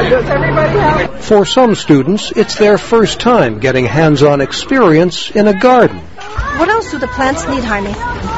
Does everybody have? For some students, it's their first time getting hands-on experience in a garden. What else do the plants need, Jaime?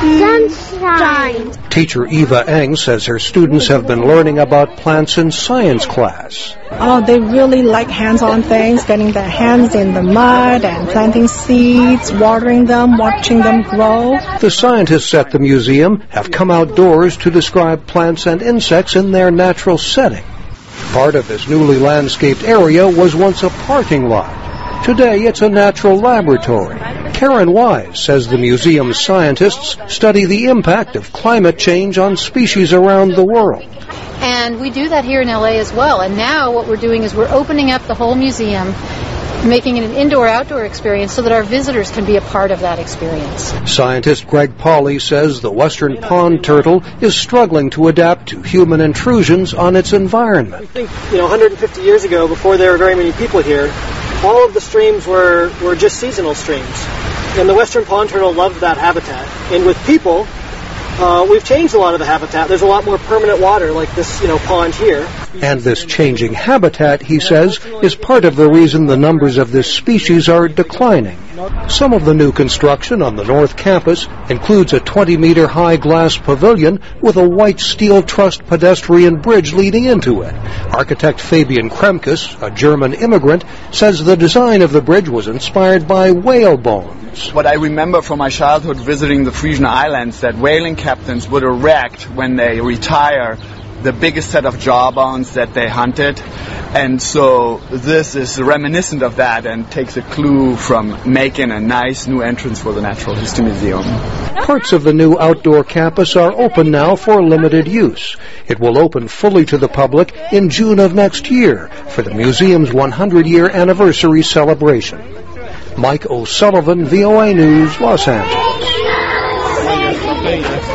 Sunshine. Teacher Eva Eng says her students have been learning about plants in science class. Oh, they really like hands-on things, getting their hands in the mud and planting seeds, watering them, watching them grow. The scientists at the museum have come outdoors to describe plants and insects in their natural setting. Part of this newly landscaped area was once a parking lot. Today, it's a natural laboratory. Karen Wise says the museum's scientists study the impact of climate change on species around the world. And we do that here in LA as well. And now what we're doing is we're opening up the whole museum, making it an indoor-outdoor experience so that our visitors can be a part of that experience. Scientist Greg Pauly says the western pond turtle is struggling to adapt to human intrusions on its environment. I think, 150 years ago, before there were very many people here, all of the streams were just seasonal streams. And the western pond turtle loved that habitat. And with people, we've changed a lot of the habitat. There's a lot more permanent water, like this, pond here. And this changing habitat, he says, is part of the reason the numbers of this species are declining. Some of the new construction on the North Campus includes a 20-meter high glass pavilion with a white steel trussed pedestrian bridge leading into it. Architect Fabian Kremkes, a German immigrant, says the design of the bridge was inspired by whale bones. What I remember from my childhood visiting the Frisian Islands, that whaling captains would erect, when they retire, the biggest set of jawbones that they hunted. And so this is reminiscent of that and takes a clue from making a nice new entrance for the Natural History Museum. Parts of the new outdoor campus are open now for limited use. It will open fully to the public in June of next year for the museum's 100-year anniversary celebration. Mike O'Sullivan, VOA News, Los Angeles.